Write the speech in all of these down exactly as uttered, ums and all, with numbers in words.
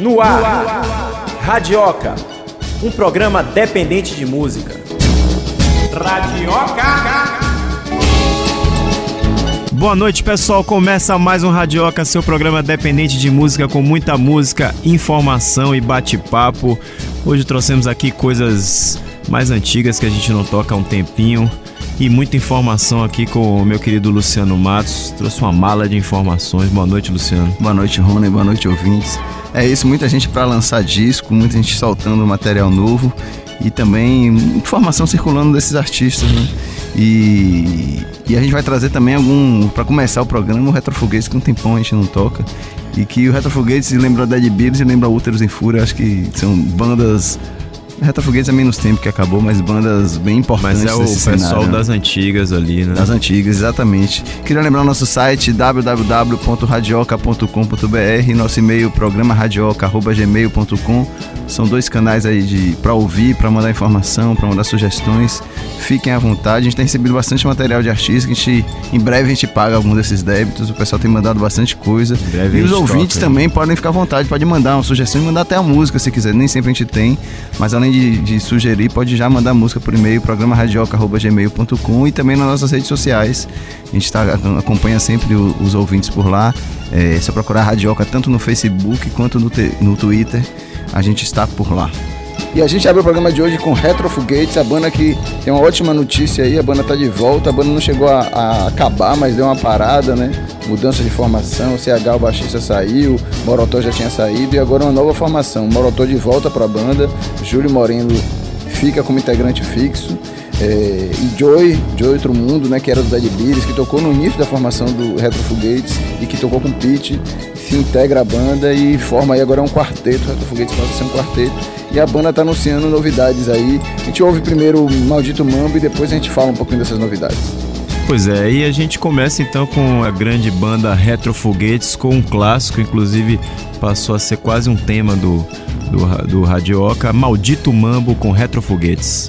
No ar, Radioca, um programa dependente de música. Radioca! Boa noite, pessoal. Começa mais um Radioca, seu programa dependente de música, com muita música, informação e bate-papo. Hoje trouxemos aqui coisas mais antigas que a gente não toca há um tempinho e muita informação aqui com o meu querido Luciano Matos. Trouxe uma mala de informações. Boa noite, Luciano. Boa noite, Rony. Boa noite, ouvintes. É isso, muita gente para lançar disco, muita gente soltando material novo e também informação circulando desses artistas, né? E, e a gente vai trazer também algum, para começar o programa, o Retrofoguetes, que um tempão a gente não toca. E que o Retrofoguetes lembra Dead Beatles e lembra Úteros em Fúria. Acho que são bandas... Retrofoguetes é menos tempo que acabou, mas bandas bem importantes. Mas é o pessoal cenário, das né? antigas ali, né? Das antigas, exatamente. Queria lembrar o nosso site w w w ponto radioca ponto com ponto b r, nosso e-mail programa radioca arroba gmail ponto com. São dois canais aí de para ouvir, para mandar informação, para mandar sugestões. Fiquem à vontade. A gente tem recebido bastante material de artistas que a gente, em breve a gente paga algum desses débitos. O pessoal tem mandado bastante coisa. E os ouvintes toca, também hein? podem ficar à vontade, pode mandar uma sugestão e mandar até a música se quiser. Nem sempre a gente tem, mas além de, de sugerir, pode já mandar música por e-mail, programa radioca arroba gmail ponto com, e também nas nossas redes sociais. A gente tá, acompanha sempre o, os ouvintes por lá. É só procurar Radioca tanto no Facebook quanto no, te, no Twitter. A gente está por lá. E a gente abre o programa de hoje com Retrofoguetes, a banda que tem uma ótima notícia aí, a banda está de volta, a banda não chegou a, a acabar, mas deu uma parada, né? Mudança de formação, o C H, o baixista saiu, o Morotó já tinha saído e agora uma nova formação. O Morotó de volta para a banda, Júlio Moreno fica como integrante fixo. É, e Joey, Joey Outro Mundo, né, que era do Dead Beatles, que tocou no início da formação do Retrofoguetes e que tocou com o Pete, se integra a banda e forma aí agora um quarteto. O Retrofoguetes passa a ser um quarteto e a banda tá anunciando novidades aí. A gente ouve primeiro o Maldito Mambo e depois a gente fala um pouquinho dessas novidades. Pois é, e a gente começa então com a grande banda Retrofoguetes, com um clássico, inclusive passou a ser quase um tema do, do, do Radioca, Maldito Mambo com Retrofoguetes.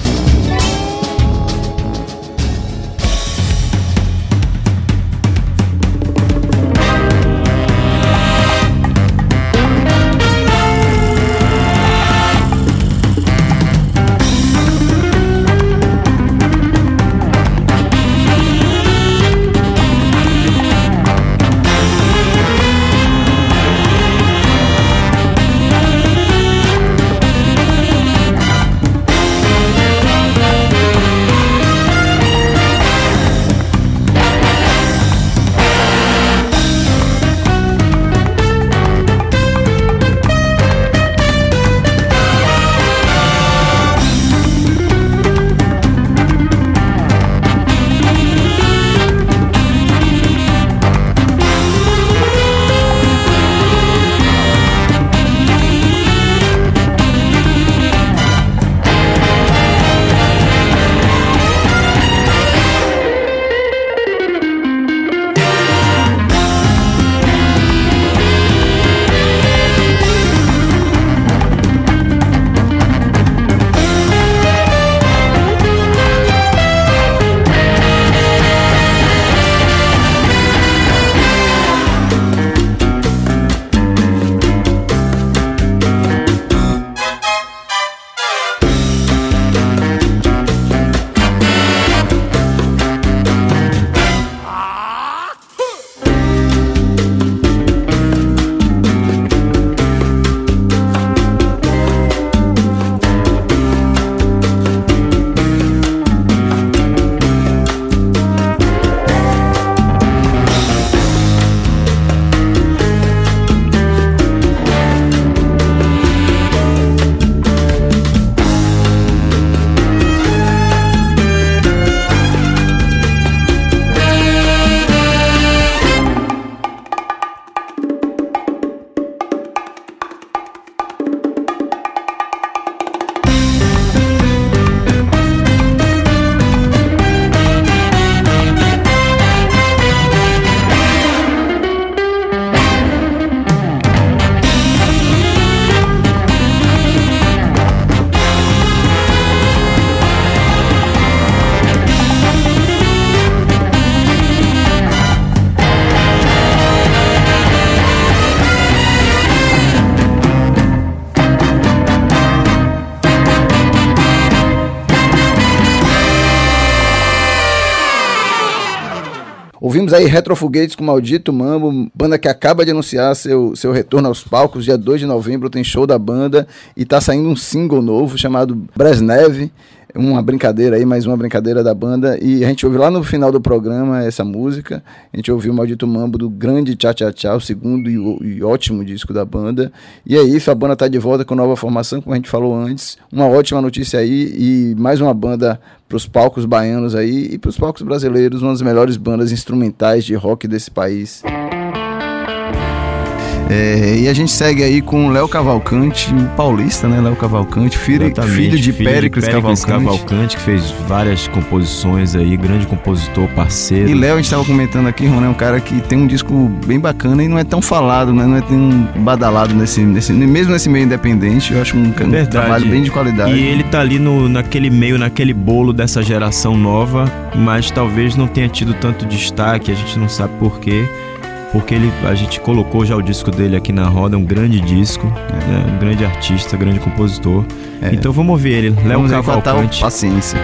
Ouvimos aí Retrofoguetes com Maldito Mambo, banda que acaba de anunciar seu, seu retorno aos palcos. Dia dois de novembro tem show da banda e tá saindo um single novo chamado Brezhnev. Uma brincadeira aí, mais uma brincadeira da banda. E a gente ouviu lá no final do programa essa música. A gente ouviu o Maldito Mambo do grande Tchá Tchá Tchá, o segundo e, o, e ótimo disco da banda. E é isso, a banda tá de volta com nova formação, como a gente falou antes. Uma ótima notícia aí e mais uma banda pros palcos baianos aí e pros palcos brasileiros, uma das melhores bandas instrumentais de rock desse país. É, e a gente segue aí com o Léo Cavalcante, o paulista, né? Léo Cavalcante, filho, filho de filho Péricles, de Péricles Cavalcante. Cavalcante, que fez várias composições aí, grande compositor, parceiro. E Léo, a gente estava comentando aqui, Ron, é um cara que tem um disco bem bacana e não é tão falado, né? Não é tão badalado nesse, nesse, mesmo nesse meio independente. Eu acho um, um trabalho bem de qualidade. E ele tá ali no, naquele meio, naquele bolo dessa geração nova, mas talvez não tenha tido tanto destaque, a gente não sabe por quê. Porque ele, a gente colocou já o disco dele aqui na roda, um grande disco, é. né? Um grande artista, grande compositor. É. Então vamos ouvir ele, Léo Cavalcante. Paciência.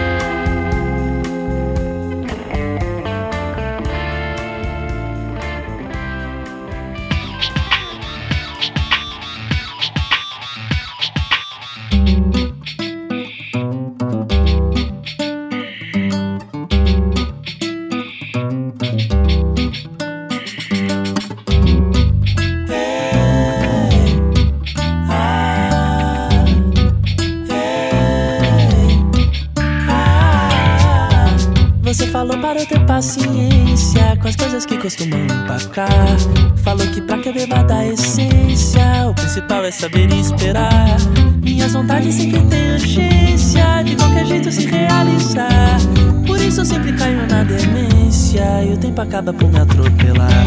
Você falou para eu ter paciência com as coisas que costumam empacar. Falou que pra que beber da essência, o principal é saber esperar. Minhas vontades sempre têm urgência, de qualquer jeito se realizar. Por isso eu sempre caio na demência e o tempo acaba por me atropelar.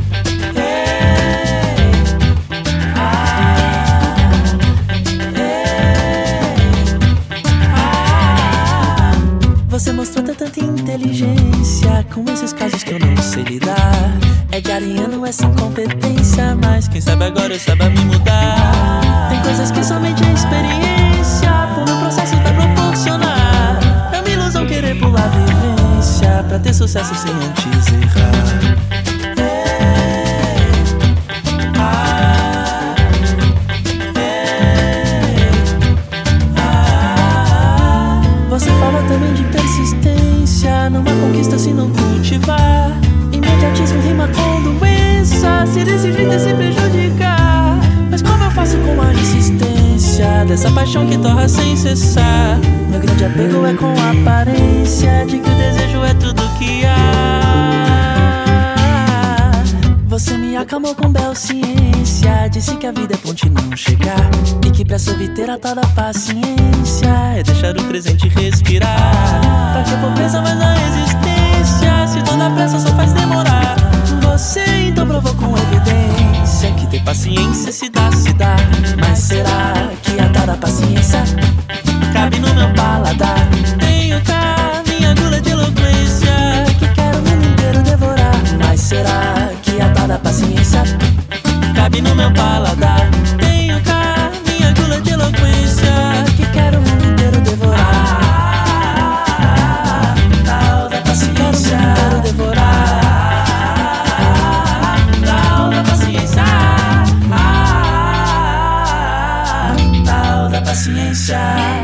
Você mostrou tanta inteligência com esses casos que eu não sei lidar. É que ariano essa competência, mas quem sabe agora eu saiba me mudar. Tem coisas que somente a experiência por meu processo vai proporcionar. É uma ilusão querer pular a vivência pra ter sucesso sem antes errar. Você fala também de persistência, numa conquista se não cultivar. Imediatismo rima com doença, se desse jeito é se prejudicar. Mas como eu faço com a insistência dessa paixão que torra sem cessar? Meu grande apego é com a aparência de que o desejo é tudo que há. Você me acalmou com bela ciência, disse que a vida é ponte não chegar e que pra se obter a tal da paciência é deixar o presente respirar. Pra que pobreza mais na existência, se toda pressa só faz demorar? Você então provou com evidência que ter paciência se dá, se dá. Mas será que a tal da paciência cabe no meu paladar? Tenho cá minha gula de eloquência que quero o mundo inteiro devorar. Mas será que a tal da paciência cabe no meu paladar? Tenho cá minha gula de eloquência que quero o mundo inteiro devorar. Tal da paciência, quero devorar. Tal da paciência, tal da paciência.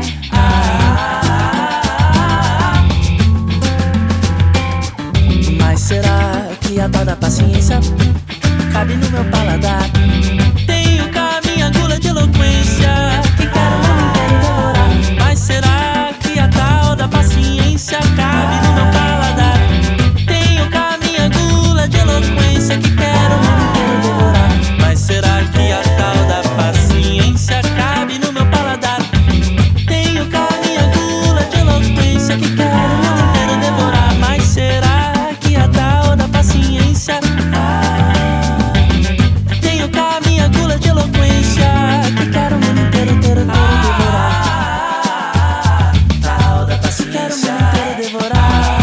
Mas será que a tal da paciência cabe no meu paladar? Tenho cá minha gula de eloquência que quero o mundo inteiro devorar. Mas será que a tal da paciência cabe no meu paladar? Tenho cá minha gula de eloquência que quero o mundo inteiro devorar. Mas será que a tal da paciência cabe no meu paladar? Tenho cá minha gula de eloquência que quero o mundo inteiro devorar. Mas será que a tal da paciência tenho cá minha gula de eloquência que quero o mundo inteiro, inteiro, inteiro devorar. Tal da paciência, quero o mundo inteiro devorar.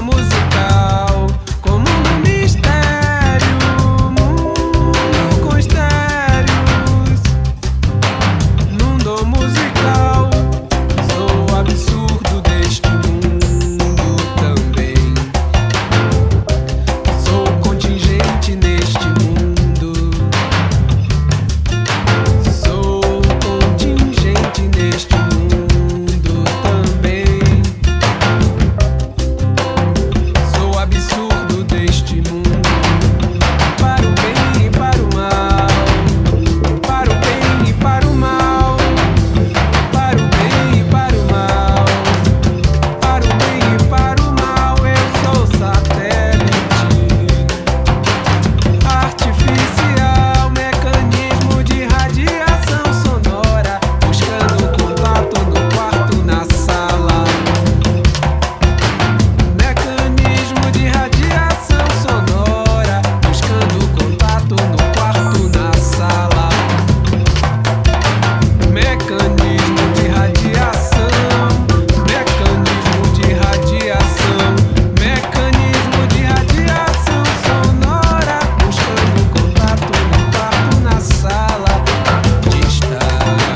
musical, com mundo mistério, mundo com estéreos. Mundo musical, sou o absurdo deste mundo também. Sou contingente neste mundo. Sou contingente neste mundo também. Sou o absurdo deste mundo. Para o bem e para o mal. Para o bem e para o mal. Para o bem e para o mal. Para o bem e para o mal. Eu sou satélite artificial, mecanismo de radiação sonora, buscando contato no quarto, na sala. Mecanismo de radiação sonora, buscando contato no quarto, na sala. Mecanismo de radiação, mecanismo de radiação, mecanismo de radiação sonora, buscando contato no quarto, na sala de estar.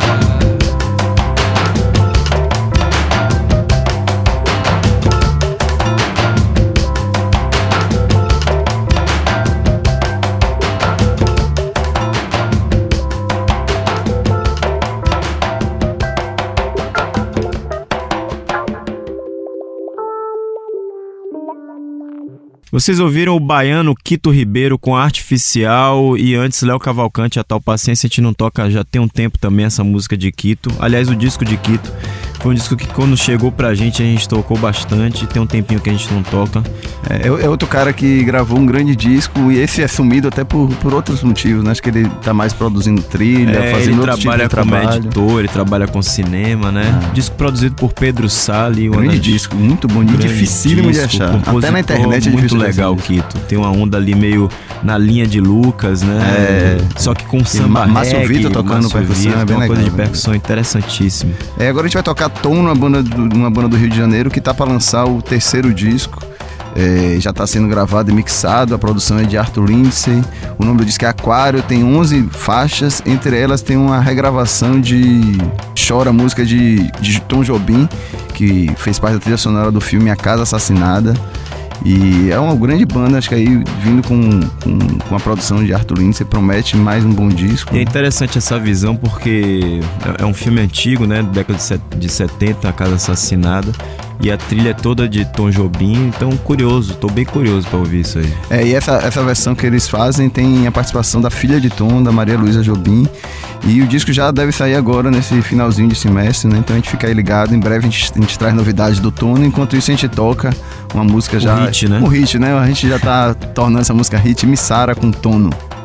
Vocês ouviram o baiano Quito Ribeiro com Artificial e antes Léo Cavalcante, A Tal Paciência. A gente não toca já tem um tempo também essa música de Quito. Aliás, o disco de Quito foi um disco que quando chegou pra gente a gente tocou bastante. Tem um tempinho que a gente não toca. É, é outro cara que gravou um grande disco e esse é sumido até por, por outros motivos, né? Acho que ele tá mais produzindo trilha, É, fazendo ele outro tipo trabalha de como trabalho. editor, ele trabalha com cinema, né? Ah. Disco produzido por Pedro Salli. uma Grande das- disco, muito bonito, grande dificílimo de disco, achar. Até compositor na internet é muito difícil de legal, achar. Quito. Tem uma onda ali meio na linha de Lucas, né? É. Só que com samba Ma- Márcio reggae, Vitor tocando Márcio percussão, Vitor, é bem tem uma coisa legal, de né? percussão interessantíssima. É, agora a gente vai tocar Tom, uma banda do, uma banda do Rio de Janeiro que tá pra lançar o terceiro disco. É, já tá sendo gravado e mixado, a produção é de Arthur Lindsay. O nome do disco é Aquário, tem onze faixas, entre elas tem uma regravação de Chora, música de, de Tom Jobim, que fez parte da trilha sonora do filme A Casa Assassinada. E é uma grande banda, acho que aí vindo com, com, com a produção de Arthur Lindsay, promete mais um bom disco. E é interessante essa visão porque é um filme antigo, né? Década de set- de setenta, A Casa Assassinada. E a trilha é toda de Tom Jobim, então curioso, tô bem curioso pra ouvir isso aí. É, e essa, essa versão que eles fazem tem a participação da filha de Tom, da Maria Luísa Jobim. E o disco já deve sair agora, nesse finalzinho de semestre, né? Então a gente fica aí ligado. Em breve a gente, a gente traz novidades do Tono. Enquanto isso a gente toca uma música já... hit, né? Um hit, né? A gente já tá tornando essa música hit. Missara com Tono.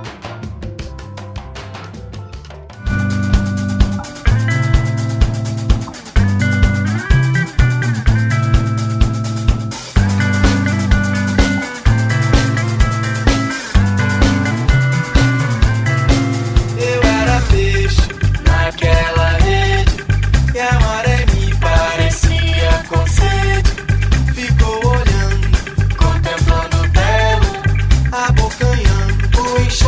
Eu era peixe naquela rede e a maré me parecia com sede. Ficou olhando, contemplando o belo, abocanhando o enxergo.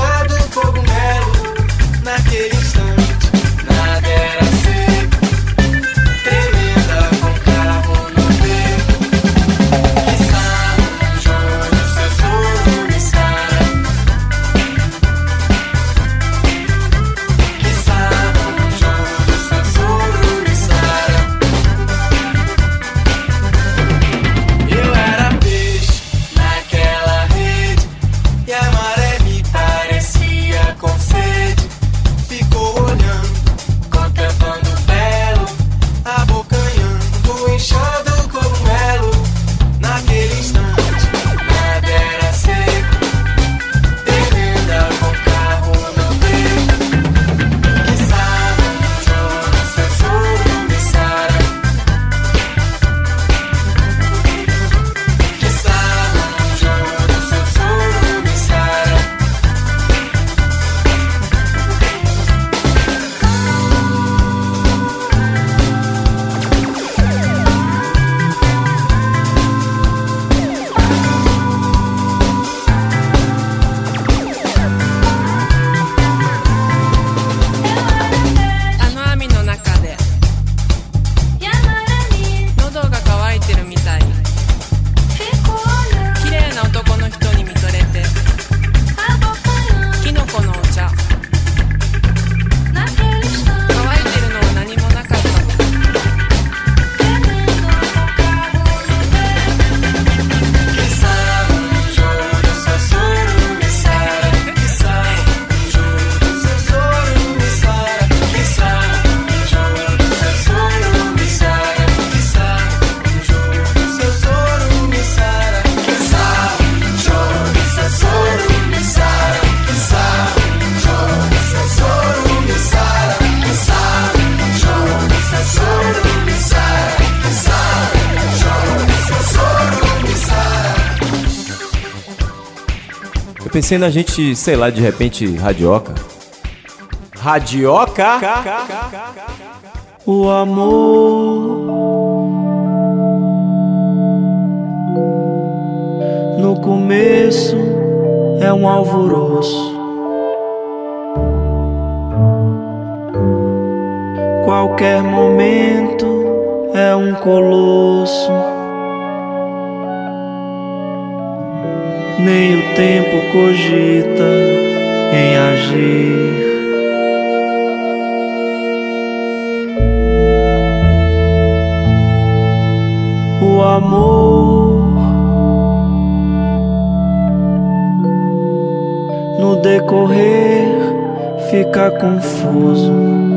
pensei na gente, sei lá, de repente, radioca. Radioca? O amor no começo é um alvoroço. Qualquer momento é um colosso. Nem o tempo cogita em agir. O amor no decorrer fica confuso.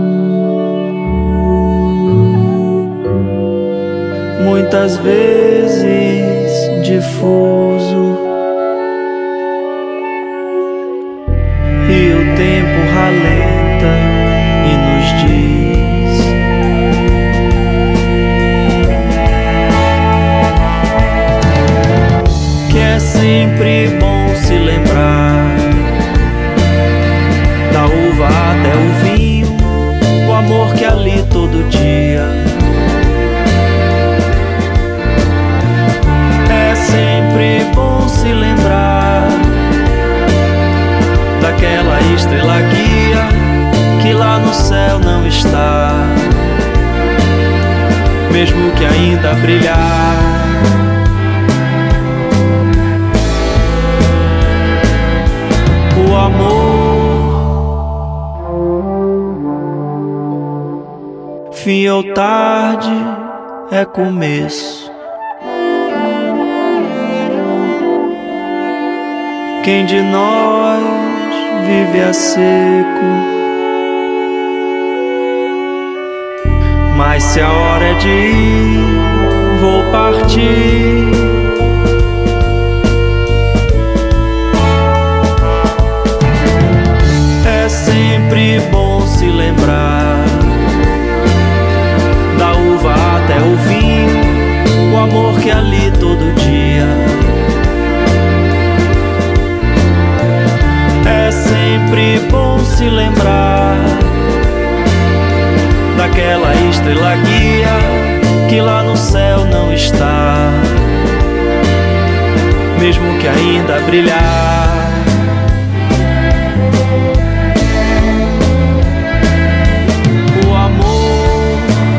Muitas vezes difuso. E o tempo ralenta e nos diz: que é sempre bom se lembrar da uva até o vinho, o amor que ali todo dia. É sempre bom se lembrar daquela estrela guia que lá no céu não está, mesmo que ainda brilhar. O amor, fim ou tarde, é começo. Quem de nós vive a seco? Mas se a hora é de ir, vou partir. É sempre bom se lembrar da uva até o vinho, o amor que ali todo dia. É sempre bom se lembrar daquela estrela guia que lá no céu não está, mesmo que ainda brilhar. O amor,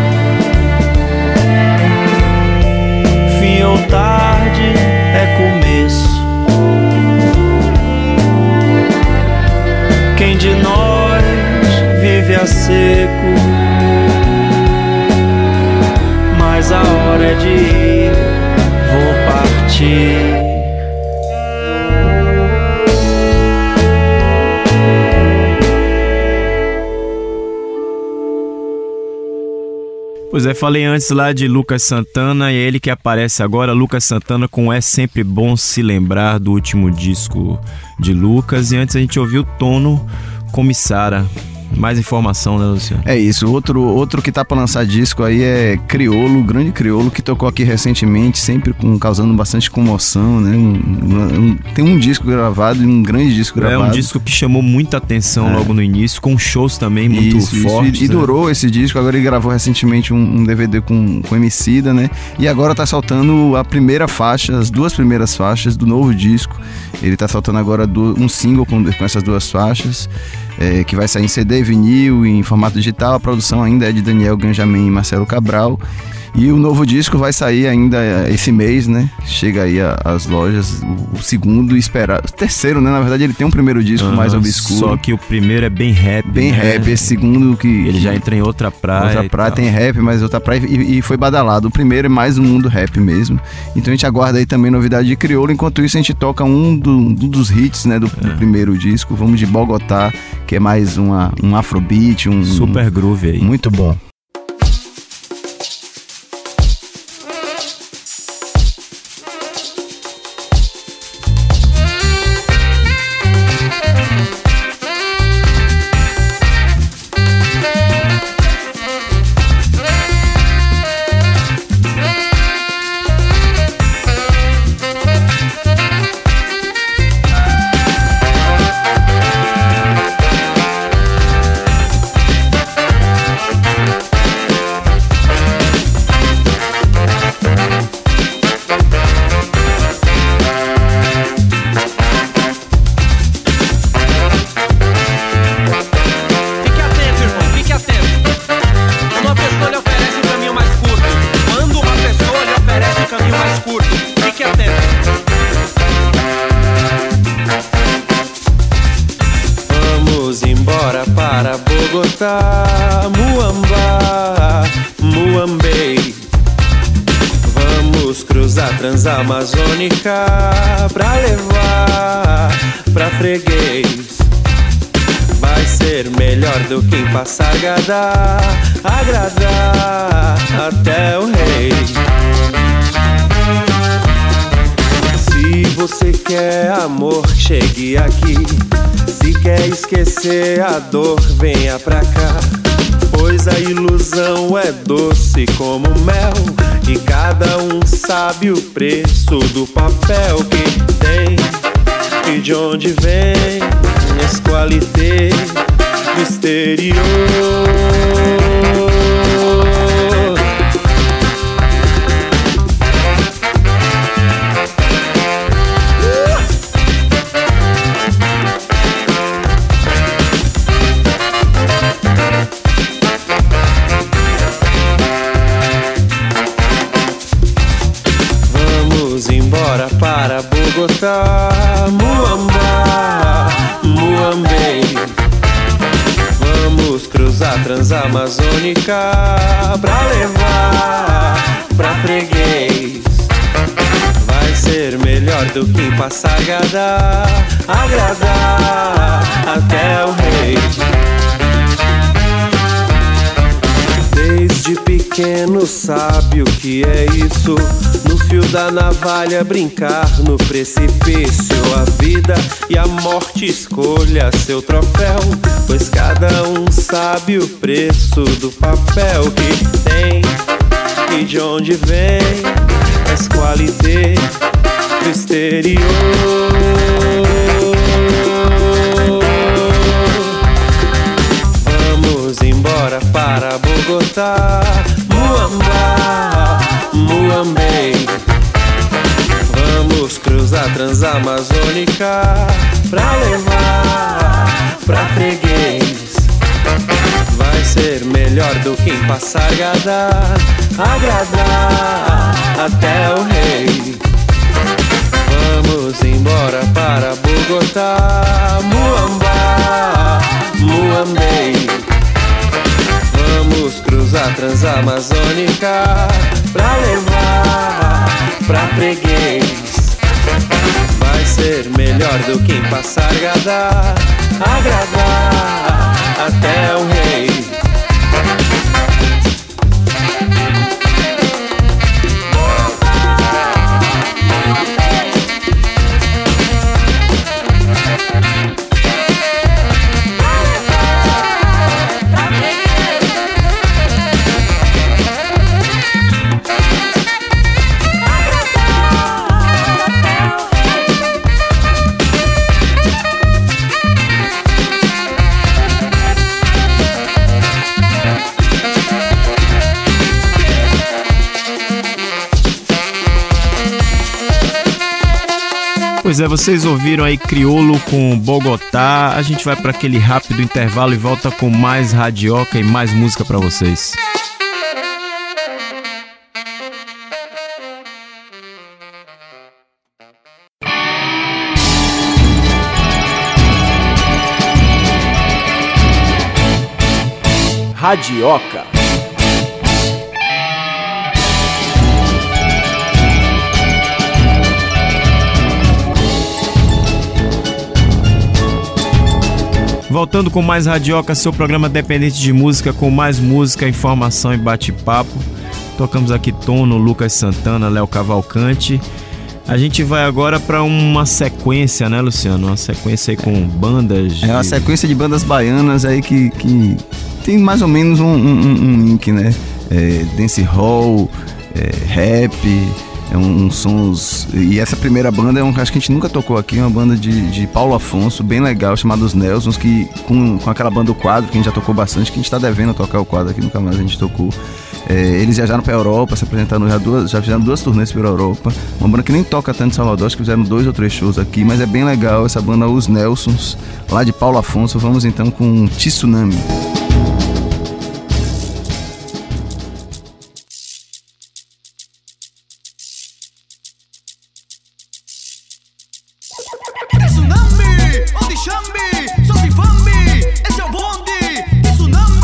fim ou tarde, é começo. Quem de nós vive a seco? Mas a hora é de ir, vou partir. Pois é, falei antes lá de Lucas Santana e é ele que aparece agora, Lucas Santana com É Sempre Bom Se Lembrar, do último disco de Lucas. E antes a gente ouviu Tono com Missara. Mais informação, né, Luciano? É isso. Outro, outro que tá pra lançar disco aí é Criolo, grande Criolo, que tocou aqui recentemente, sempre com, causando bastante comoção, né? Um, um, tem um disco gravado e um grande disco gravado. É um disco que chamou muita atenção é. logo no início, com shows também muito isso, fortes. Isso. E, e durou né? esse disco. Agora ele gravou recentemente um, um D V D com, com Emicida, né? E agora tá soltando a primeira faixa, as duas primeiras faixas do novo disco. Ele tá soltando agora do, um single com, com essas duas faixas. É, que vai sair em C D, vinil e em formato digital. A produção ainda é de Daniel Ganjamin e Marcelo Cabral. E o novo disco vai sair ainda esse mês, né? Chega aí às lojas, o, o segundo e esperar. O terceiro, né? Na verdade ele tem um primeiro disco uhum, mais obscuro. Só que o primeiro é bem rap. Bem né? rap, esse segundo que... Ele já entra em outra praia. Outra praia, tem rap, mas outra praia e, e foi badalado. O primeiro é mais um mundo rap mesmo. Então a gente aguarda aí também novidade de Criolo. Enquanto isso a gente toca um, do, um dos hits, né? Do, é. do primeiro disco. Vamos de Bogotá, que é mais uma, um afrobeat. Um, Super groove aí. Muito bom. Bogotá, Muamba, Muambei. Vamos cruzar Transamazônica pra levar pra freguês. Vai ser melhor do que em Passargada, agradar até o rei. Se você quer amor, chegue aqui. Se quer esquecer a dor, venha pra cá. Pois a ilusão é doce como mel, e cada um sabe o preço do papel que tem e de onde vem esse qualité do exterior. Para Bogotá, Muamba, Muambei. Vamos cruzar Transamazônica pra levar pra freguês. Vai ser melhor do que em Passargada, agradar até o rei. Desde pequeno sabe o que é isso, no fio da navalha brincar no precipício. A vida e a morte escolha seu troféu, pois cada um sabe o preço do papel que tem e de onde vem essa qualité do exterior. Vamos embora para Bogotá, Muamba, Muambei. Vamos cruzar Transamazônica pra levar pra freguês. Vai ser melhor do que em Passargada, agradar até o rei. Vamos embora para Bogotá, Muamba, Muambei. Vamos cruzar Transamazônica pra levar pra freguês. Vai ser melhor do que em Passargada, agradar até o rei. Pois é, vocês ouviram aí Criolo com Bogotá. A gente vai para aquele rápido intervalo e volta com mais radioca e mais música para vocês. Radioca. Voltando com mais Radioca, seu programa dependente de música, com mais música, informação e bate-papo. Tocamos aqui Tono, Lucas Santana, Léo Cavalcante. A gente vai agora para uma sequência, né, Luciano? Uma sequência aí com bandas. É uma de... sequência de bandas baianas aí que, que tem mais ou menos um, um, um link, né? É, dancehall, é, rap, é um, um sons. E essa primeira banda é um, acho que a gente nunca tocou aqui, uma banda de, de Paulo Afonso, bem legal, chamada Os Nelsons, que com, com aquela banda O Quadro, que a gente já tocou bastante, que a gente tá devendo tocar o quadro aqui, nunca mais a gente tocou. É, eles viajaram pra Europa, se apresentaram já, duas, já fizeram duas turnês pela Europa. Uma banda que nem toca tanto em Salvador, acho que fizeram dois ou três shows aqui, mas é bem legal essa banda Os Nelsons, lá de Paulo Afonso. Vamos então com Tsunami. Tsunami, Odishambi, Sosifambi, esse é o bonde. Tsunami.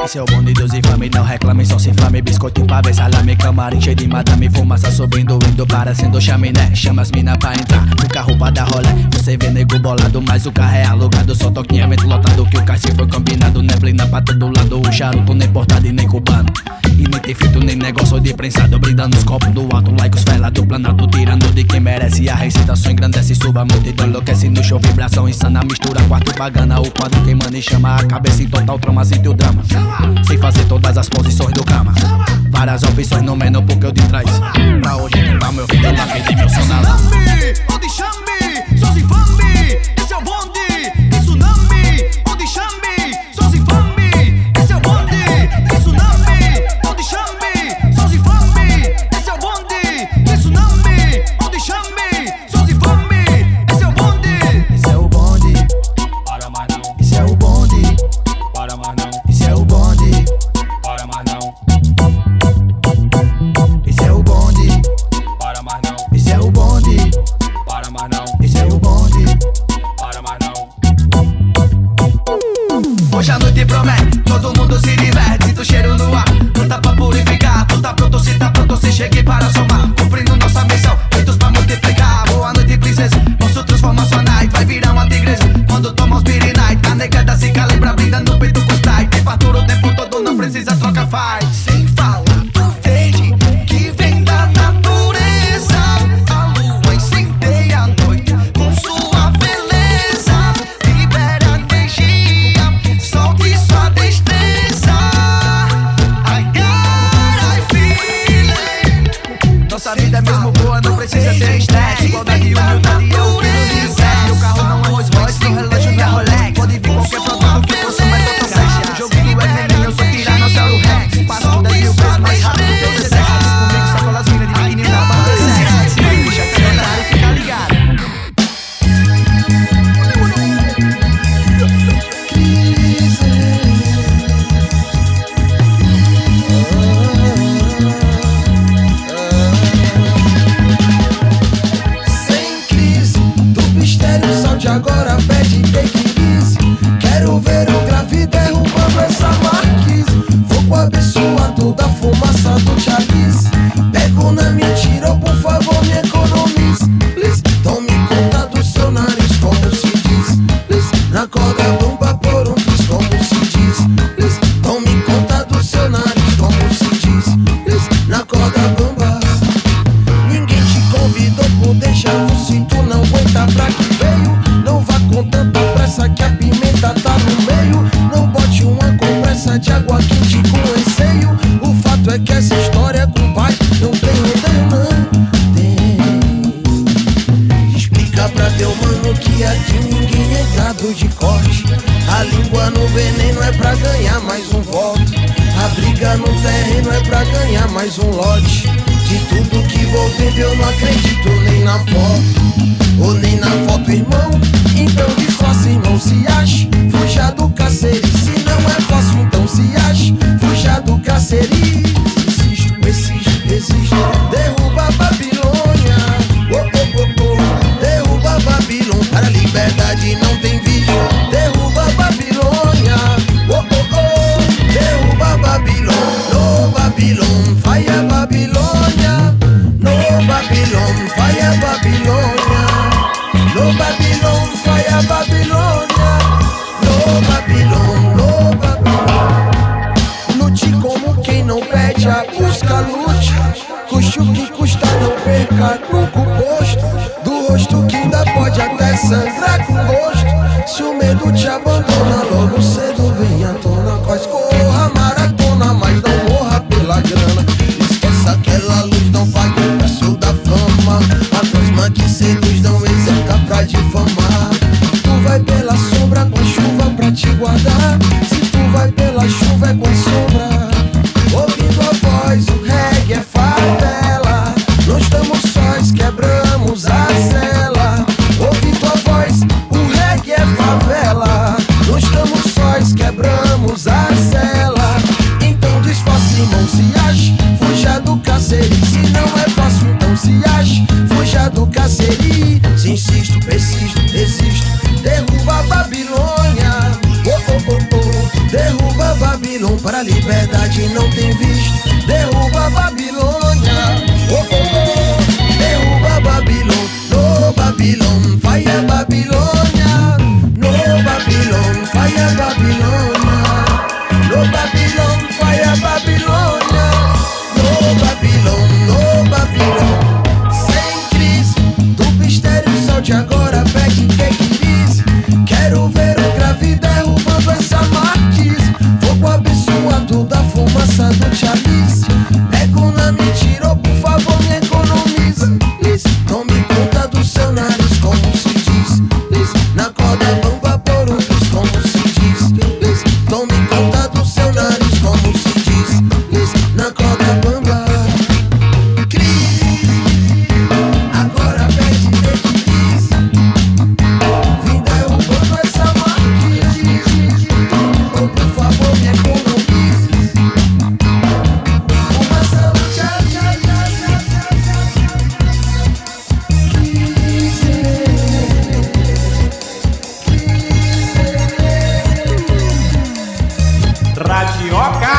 Esse é o bonde dos infame, não reclame, só se inflame. Biscoito, pavê, salame, camarim cheio de madame. Fumaça subindo, indo, parecendo chaminé. Chama as mina pra entrar no carro pra dar rolé. Você vê nego bolado, mas o carro é alugado. Só toquinha, vento lotado, que o caixa foi combinado. Neblina pra todo lado, o charuto nem portado e nem cubano. E nem tem filtro, nem negócio de prensado. Brindando os copos do alto, like os fela do planalto. Tirando de quem merece, a receita só engrandece. Suba muito e enlouquece no show, vibração insana. Mistura quarto bagana, o quadro queimando e chama a cabeça em total trauma, sente o drama. Sem fazer todas as posições do cama. Várias opções no menu porque eu te traz. Pra hoje limpar meu vida, lá que meu sonala. Onde chame, só se infame. Esse é o bonde, tsunami. Onde chame, só se infame. Esse é o bonde, tsunami. Onde chame, só se infame. Esse é o bonde, tsunami. Onde chame, só se infame. Esse é o bonde. Esse é o bonde, para mais não. Esse é o bonde, para mais não. Esse é o bonde, para mais não. Esse é o bonde, para mais não. Esse é o bonde, para mais não. Esse é o bonde, para mais não. Hoje a noite promete, todo mundo se diverte. Sinto o cheiro no ar, não tá pra purificar. Tu tá pronto, se tá pronto, se chegue para somar. Cumprindo nossa missão, feitos pra multiplicar. Boa noite, princesa, nosso transformação night vai virar uma tigresa. Quando toma os beer night, a negada se calibra, brinda no peito com style. Tem fartura o tempo todo, não precisa troca faz. Sem falar do verde, que vem da natureza. A lua incendeia a noite com sua beleza. Libera energia, solte sua destreza. Ai, ai, feeling. Nossa vida é mesmo boa, não precisa ter estresse. Igualdade e humildade é o que nos enriquece. Meu carro não é Rolls Royce, meu relógio não é Rolex. Pode vir qualquer produto que consuma é total sex. O jogo do X-Men, eu sou Tiranossauro Rex. Passo dez mil vezes mais rápido que o Sedex. Diz comigo, sacolas minas de biquíni na banda sexy. Deixa que cenário e fica ligado. Sem crise, do mistério salte agora, pede take easy. Quero ver o grave derrubando essa marquise. Fogo abençoado da fumaça do Charlize. Pego na mentira, por favor me economize. Please, tome conta do seu nariz, como se diz. Please, na corda bomba por um triz, como se diz. Please, tome conta do seu nariz, como se diz. Please, na corda bomba. Ninguém te convidou por deixar o cinto, não aguenta pra que veio. Não vá com tanta pressa que a pimenta tá no meio. Não bote uma compressa de água quente com receio. O fato é que essa história com o pai não tem rodeio, não tem. Explica pra teu mano que aqui ninguém é gado de corte. A língua no veneno é pra ganhar mais um voto. A briga no terreno é pra ganhar mais um lote. De tudo que vou vender eu não acredito nem na foto, ou nem na foto, irmão. Então disfarce, não se ache. Fuja do cacete, se não é fácil, então se ache. Fuja do cacete. Insisto, persisto, resisto. Derruba a Babilônia. Oh, oh, oh, oh. Derruba a Babilônia. Para a liberdade não tem visto. Derruba a Babilônia. Oh, oh, oh. Derruba a Babilônia. No Babilônia, vai a Babilônia. No Babilônia, vai a Babilônia. No Babilônia, vai a Babilônia. No Babilônia, no Babilônia. Lute como quem não pede a busca, lute. Custe o que custa, não perca nunca o posto. Do rosto que ainda pode até sangrar com gosto. Se o medo te abandona, logo cedo vem à tona. Quase corra maratona, mas não morra pela grana. Esqueça aquela luz, não pague o preço da fama. A mesma que seduz não exalta pra difamar. Tu vai pela sombra com a chuva pra te guardar. Se tu vai pela chuva é com a sombra. Ouvindo a voz, o reggae é favela. Não estamos sós, quebramos a cela. Ouvindo a voz, o reggae é favela. Não estamos sós, que não tem visto. Derruba a Babilônia, oh, oh, oh. Derruba a Babilônia, no Babilônia, fire Babilônia, no Babilônia, fire Babilônia, no Babilônia, fire Babilônia, no Babilônia, no Babilônia. Sem crise, do mistério solte agora, pede quem quis. Quero ver o grave derrubando essa marquise. Fogo abençoado da fumaça do chalice. Nego na mentira, oh, por favor me economize. Tome conta do seu nariz, como se diz. Na corda bamba por outros, como se diz. Tome conta do seu nariz, como se diz. Na corda bamba. Cris, agora pede crise. Vim derrubando essa marquise. Oh, por favor me economize. Fumaça do tchá, tchá, tchá, tchá, tchá, Radioca.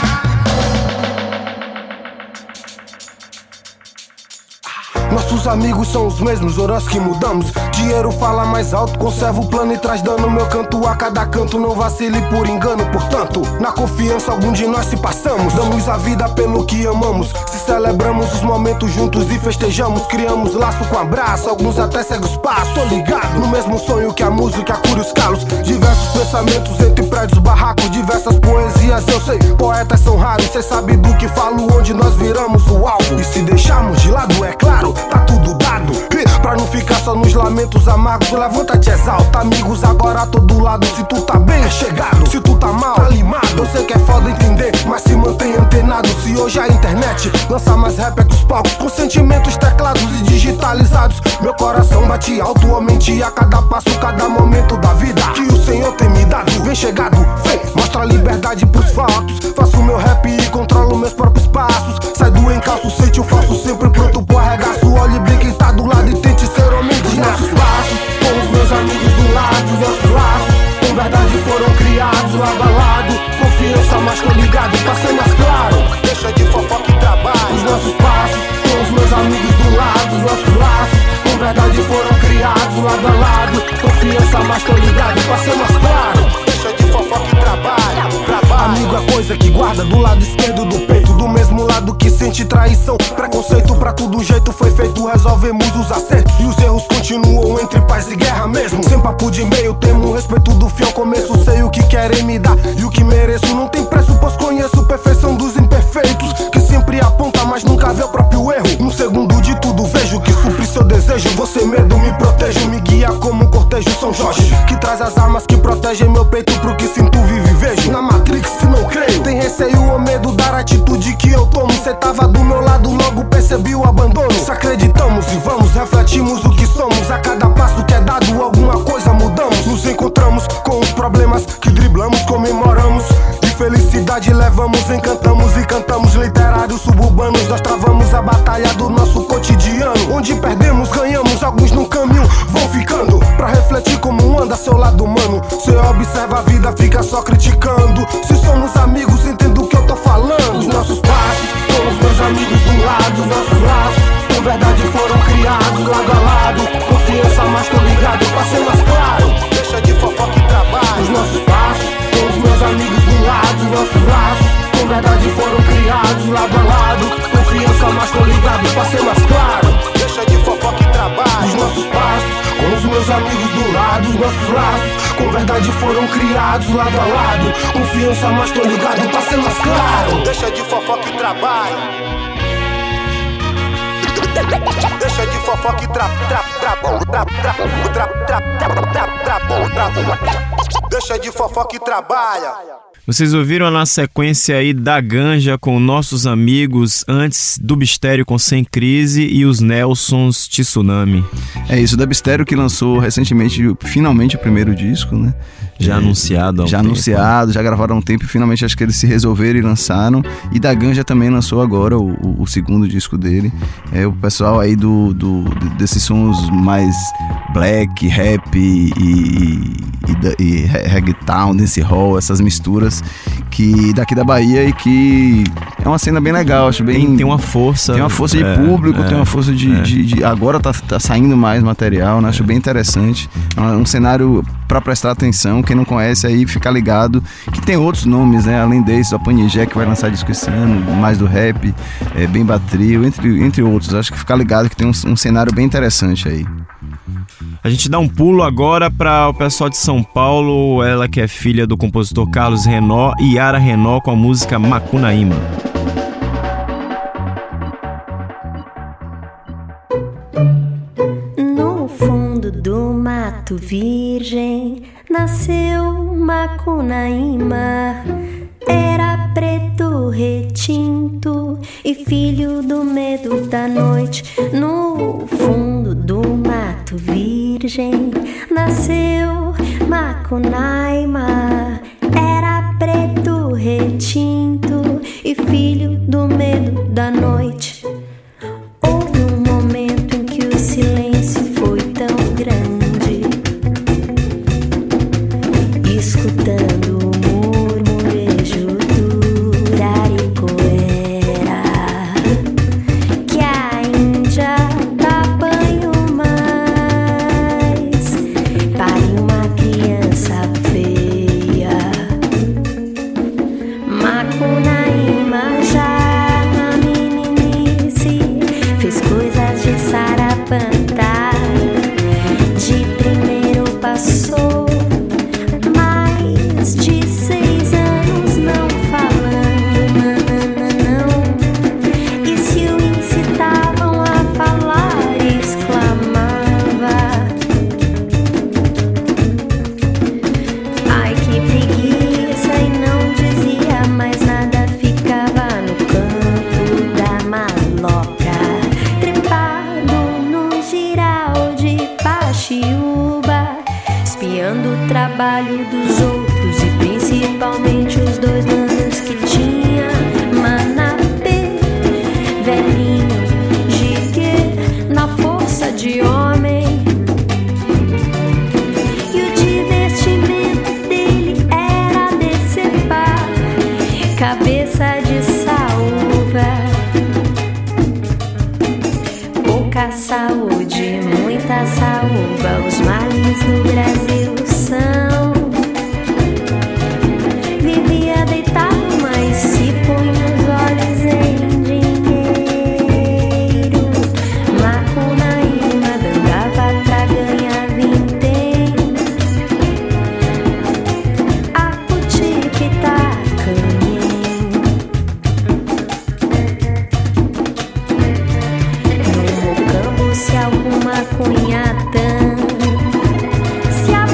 Nossos amigos são os mesmos, horas que mudamos. Dinheiro fala mais alto, conserva o plano e traz dano. Meu canto a cada canto, não vacile por engano. Portanto, na confiança algum de nós se passamos. Damos a vida pelo que amamos. Se celebramos os momentos juntos e festejamos. Criamos laço com abraço, alguns até seguem os passos. Tô ligado, no mesmo sonho que a música cura os calos. Diversos pensamentos entre prédios, barracos, diversas poesias. Eu sei, poetas são raros. Cê sabe do que falo, onde nós viramos o alvo. E se deixarmos de lado, é claro, tá tudo dado. E pra não ficar só nos lamentos amargos, levanta-te, exalta. Amigos agora a todo lado. Se tu tá bem, é chegado. Se tu tá mal, tá limado. Eu sei que é foda entender, mas se mantém antenado. Se hoje a internet lança mais rap é que os palcos, com sentimentos teclados e digitalizados. Meu coração bate alto, aumente a cada passo, cada momento da vida que o Senhor tem me dado. Vem chegado, vem, mostra a liberdade pros fatos. Faço meu rap e controlo meus próprios passos. Sai do encalço, sente o falso, sempre pronto pro arregaço. Olhe bem quem tá do lado e tente ser homem dos nossos passos. Com os meus amigos do lado, os nossos laços com verdade foram criados lado a lado. Confiança, mas tô ligado pra ser mais claro. Deixa de fofoca e trabalho. Os nossos passos, com os meus amigos do lado, os nossos laços com verdade foram criados lado a lado. Confiança, mas tô ligado pra ser mais claro. Deixa de fofoca e trabalho, trabalho. Amigo é coisa que guarda do lado esquerdo do peito, do mesmo lado que sente traição. Preconceito pra todo jeito foi feito, resolvemos os acertos. E os erros continuam entre paz e guerra mesmo. Sem papo de meio, temo o respeito do fiel começo. Sei o que querem me dar e o que mereço. Não tem preço, pois conheço a perfeição dos imperfeitos, que sempre aponta, mas nunca vê o próprio erro. Um segundo de tudo vejo que supre seu desejo. Você medo, me protejo, me guia como um cortejo São Jorge, que traz as armas que protegem meu peito pro que sinto, vivo e vejo. Na Matrix, se não creio, tem receio ou medo dar a atitude que eu tomo. Cê tava do meu lado, logo percebi o abandono. Se acreditamos e vamos, refletimos o que somos. A cada passo que é dado, alguma coisa mudamos. Nos encontramos com os problemas que driblamos, comemoramos. De felicidade levamos, encantamos e cantamos. Literários suburbanos, nós travamos a batalha do nosso cotidiano. Onde perdemos, ganhamos, alguns no caminho vão ficando. Pra refletir como anda seu lado humano. Cê observa a vida, fica só criticando. Se somos amigos, entendo o que eu tô falando. Os nossos passos, com os meus amigos do lado, os nossos laços com verdade foram criados lado a lado. Confiança, mas tô ligado pra ser mais claro. Deixa de fofoca e trabalho. Os nossos passos, com os meus amigos do lado, os nossos laços com verdade foram criados lado a lado. Confiança, mas tô ligado pra ser mais claro. Deixa de fofoca e trabalho. Os nossos passos, com os meus amigos do lado, os nossos laços com verdade foram criados lado a lado. Confiança, mas tô ligado pra ser mais claro. Deixa de fofoca e trabalho. Deixa de fofoca e tra tra tra tra tra tra tra tra tra. Deixa de fofoca e trabalha. Vocês ouviram na sequência aí da Ganja com nossos amigos, antes do Bistério com Sem Crise e os Nelsons Tsunami. É isso, da Bistério que lançou recentemente, finalmente, o primeiro disco, né? Já é, anunciado há um Já tempo. anunciado, já gravaram há um tempo e finalmente acho que eles se resolveram e lançaram. E da Ganja também lançou agora o, o, o segundo disco dele. É o pessoal aí do, do, desses sons mais black, rap e, e, e, e reggaeton, dancehall, essas misturas que daqui da Bahia e que é uma cena bem legal, acho bem... Tem, tem uma força. Tem uma força de é, público, é, tem uma força de... é. de, de agora tá, tá saindo mais material, né? Acho bem interessante. É um cenário pra prestar atenção, quem não conhece aí, fica ligado, que tem outros nomes, né? Além desse, a Panigé, que vai lançar disco esse ano, mais do rap, é, Bem Batrio, entre, entre outros. Acho que fica ligado que tem um, um cenário bem interessante aí. A gente dá um pulo agora para o pessoal de São Paulo, ela que é filha do compositor Carlos Renó e Yara Renó com a música Macunaíma. No fundo do mato virgem nasceu Macunaíma. Era preto retinto e filho do medo da noite. No fundo do mato virgem nasceu Macunaíma. Era preto retinto e filho do medo da noite. Houve um momento em que o silêncio foi tão grande, escutando o murmurejo do Araricoera, que a Índia apanhou mais, pariu uma criança feia. Macunaíma já na meninice fez coisas de Sarapanta. De primeiro passou mais de seis anos não falando, não, não. E se o incitavam a falar, exclamava: ai que preguiça, e não dizia mais nada, ficava no canto da maloca, trepado no giral de Paxiúba, espiando o trabalho dos outros e principalmente os dois manos que tinha. Manapê, velhinho, jigue na força de homem. E o divertimento dele era decepar cabeça de saúva. Pouca saúde, muita saúva, os males do Brasil são. Vivia deitado, mas se punha os olhos em dinheiro. Macunaíma andava pra ganhar vintém. A cutica canhém. No mocambo se alguma cunhatã se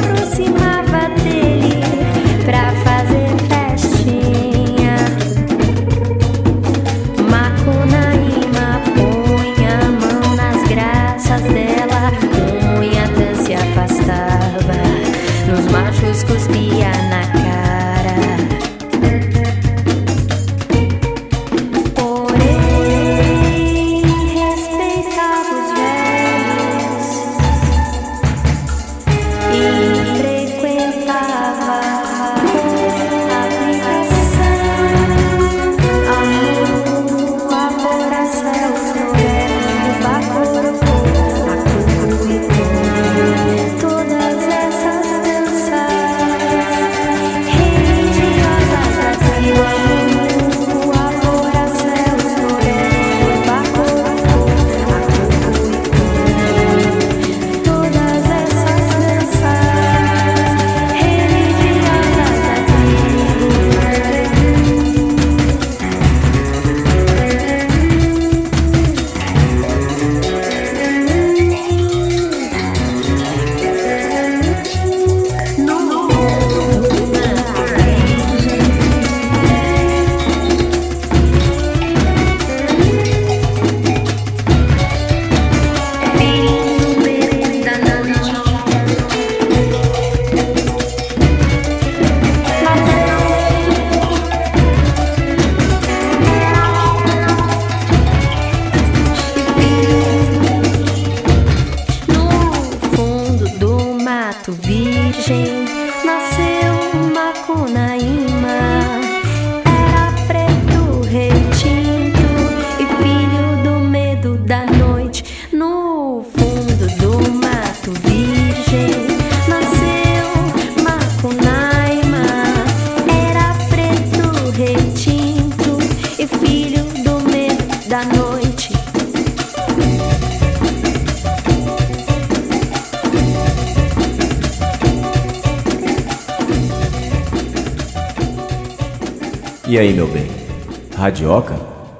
E aí, meu bem, radioca?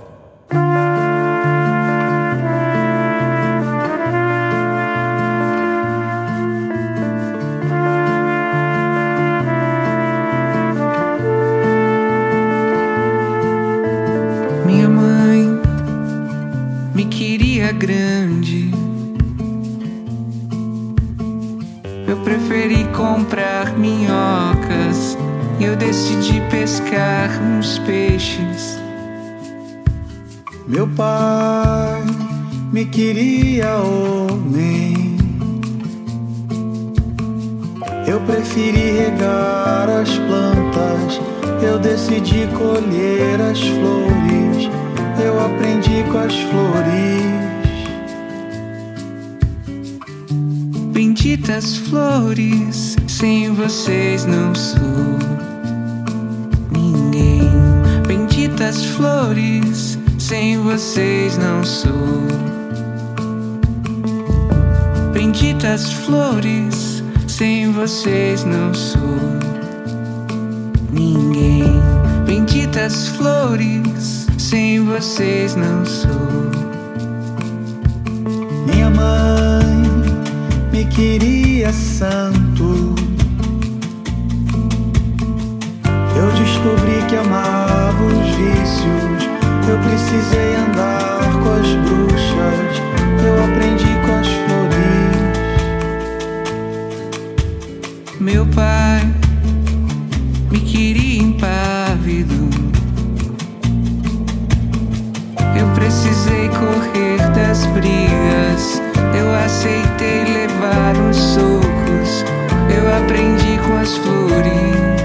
Minha mãe me queria grande. Eu preferi comprar minhocas. Eu decidi pescar uns peixes. Meu pai me queria homem. Eu preferi regar as plantas. Eu decidi colher as flores. Eu aprendi com as flores. Benditas flores, sem vocês não sou ninguém. Benditas flores, sem vocês não sou. Benditas flores, sem vocês não sou ninguém. Benditas flores, sem vocês não sou. Minha mãe me queria santo. Eu descobri que amava os vícios. Eu precisei andar com as bruxas. Eu aprendi com as flores. Meu pai me queria impávido. Eu precisei correr das brigas. Eu aceitei levar uns socos. Eu aprendi com as flores.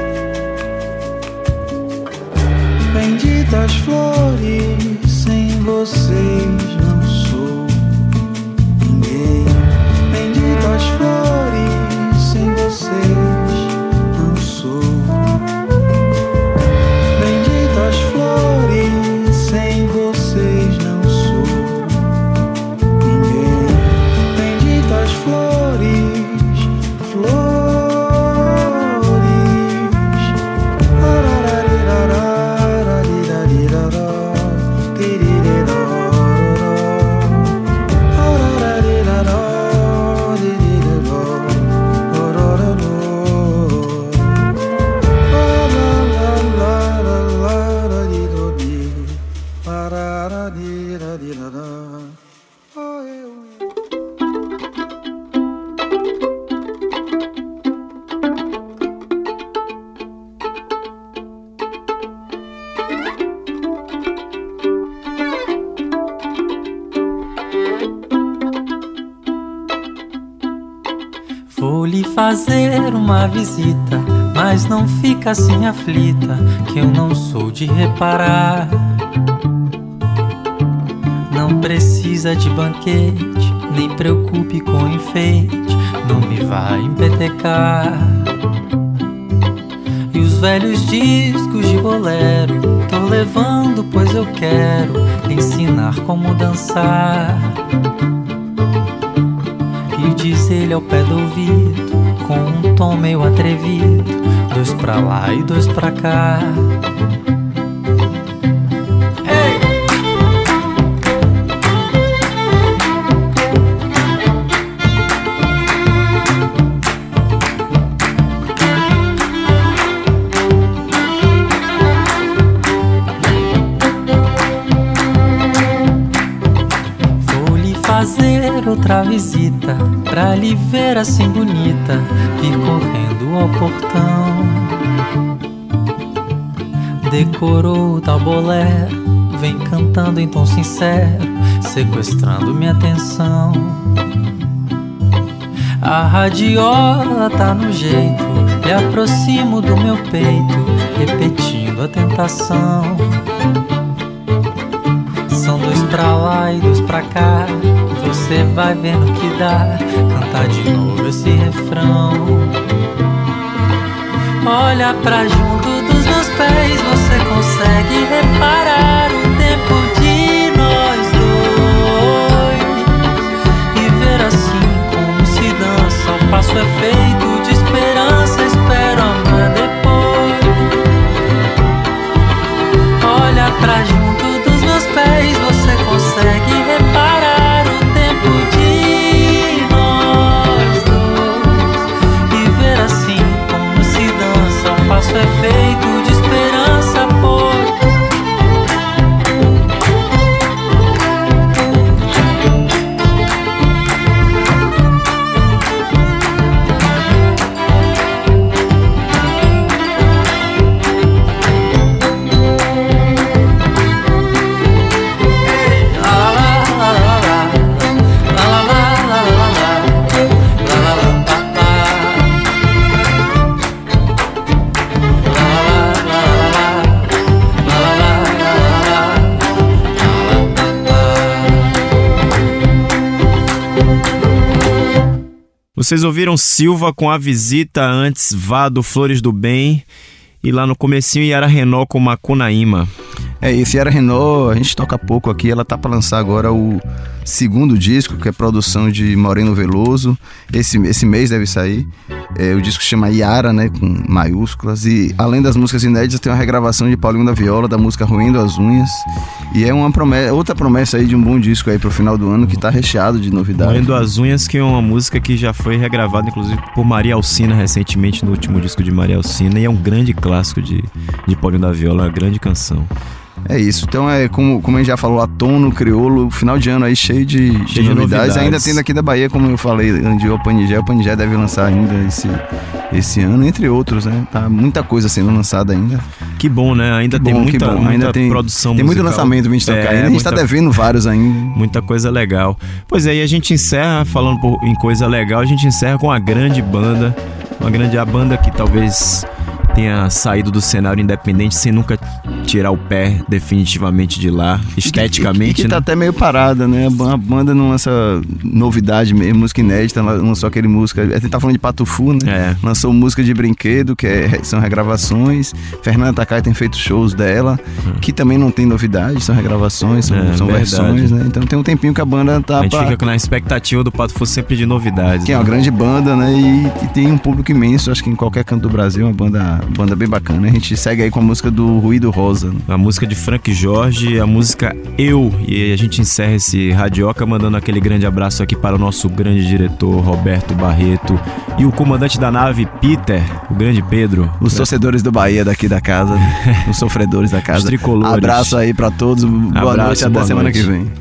Benditas flores, sem vocês não sou ninguém. Benditas flores, sem vocês não sou. Benditas flores, sem vocês não sou ninguém. Benditas flores, flores. Arararirará. Vou lhe fazer uma visita, mas não fica assim aflita, que eu não sou de reparar. Não precisa de banquete, nem preocupe com enfeite, não me vai empetecar. E os velhos discos de bolero tô levando, pois eu quero ensinar como dançar. E diz ele ao pé do ouvido, com um tom meio atrevido, dois pra lá e dois pra cá. Fazer outra visita, pra lhe ver assim bonita, vir correndo ao portão. Decorou o tal bolero, vem cantando em tom sincero, sequestrando minha atenção. A radiola tá no jeito, lhe aproximo do meu peito, repetindo a tentação. São dois pra lá e dois pra cá, você vai vendo que dá, cantar de novo esse refrão. Olha pra junto dos meus pés, você consegue reparar o tempo de nós dois e ver assim como se dança, o passo é feito de esperança, espero amar depois. isso é feito de esperança, pô. Vocês ouviram Silva com A Visita, antes Vá do Flores do Bem, e lá no comecinho Yara Renault com Macunaíma. É isso, Yara Renault, a gente toca pouco aqui, ela tá pra lançar agora o segundo disco, que é produção de Moreno Veloso, esse, esse mês deve sair. É, o disco se chama Yara, né, com maiúsculas, e além das músicas inéditas tem uma regravação de Paulinho da Viola, da música Roendo as Unhas, e é uma promessa, outra promessa aí de um bom disco aí pro final do ano, que tá recheado de novidades. Roendo as Unhas, que é uma música que já foi regravada, inclusive, por Maria Alcina recentemente, no último disco de Maria Alcina, e é um grande clássico de, de Paulinho da Viola, uma grande canção. É isso, então é como, como a gente já falou, Atono, Criolo, final de ano aí cheio de, cheio de, de novidades. novidades, ainda tem daqui da Bahia, como eu falei, onde o Panigé, o Panigé deve lançar ainda esse, esse ano, entre outros, né, tá muita coisa sendo lançada ainda. Que bom, né, ainda que tem bom, muita, bom. muita ainda tem, produção tem musical. Muito lançamento pra gente tocar é, ainda, a gente muita, tá devendo vários ainda. Muita coisa legal. Pois é, e a gente encerra, falando por, em coisa legal, a gente encerra com a grande banda, uma grande a banda que talvez tenha saído do cenário independente sem nunca tirar o pé definitivamente de lá, esteticamente, e que, e que né? tá até meio parada, né? A banda não lança novidade mesmo, música inédita, lançou aquele música, a gente tá falando de Patufu, né? É. Lançou música de brinquedo, que é, são regravações. Fernanda Takai tem feito shows dela, hum. que também não tem novidade, são regravações, são, é, são versões, né? Então tem um tempinho que a banda tá... A gente pra... fica na expectativa do Patufu sempre de novidades. Que né? é uma grande banda, né? E, e tem um público imenso, acho que em qualquer canto do Brasil, uma banda, banda bem bacana. A gente segue aí com a música do Ruído Rosa. Né? A música de Frank Jorge, a música Eu. E a gente encerra esse Radioca mandando aquele grande abraço aqui para o nosso grande diretor Roberto Barreto e o comandante da nave Peter, o grande Pedro. Os torcedores do Bahia daqui da casa, os sofredores da casa. Os tricolores. Abraço aí para todos, boa abraço, noite, até boa semana noite. que vem.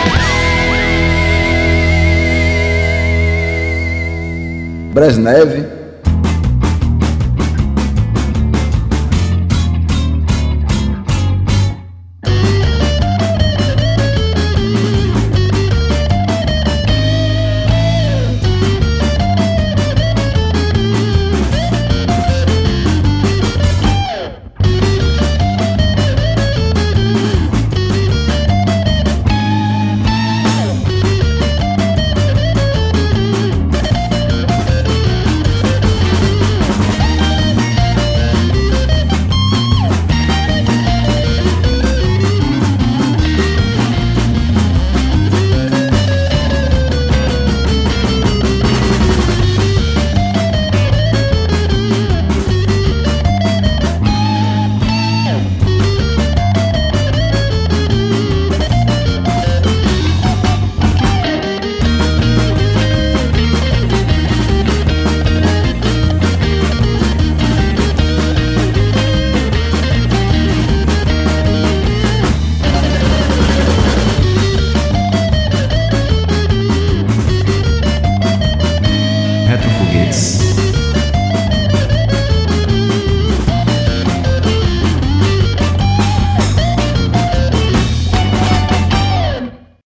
Bresneve,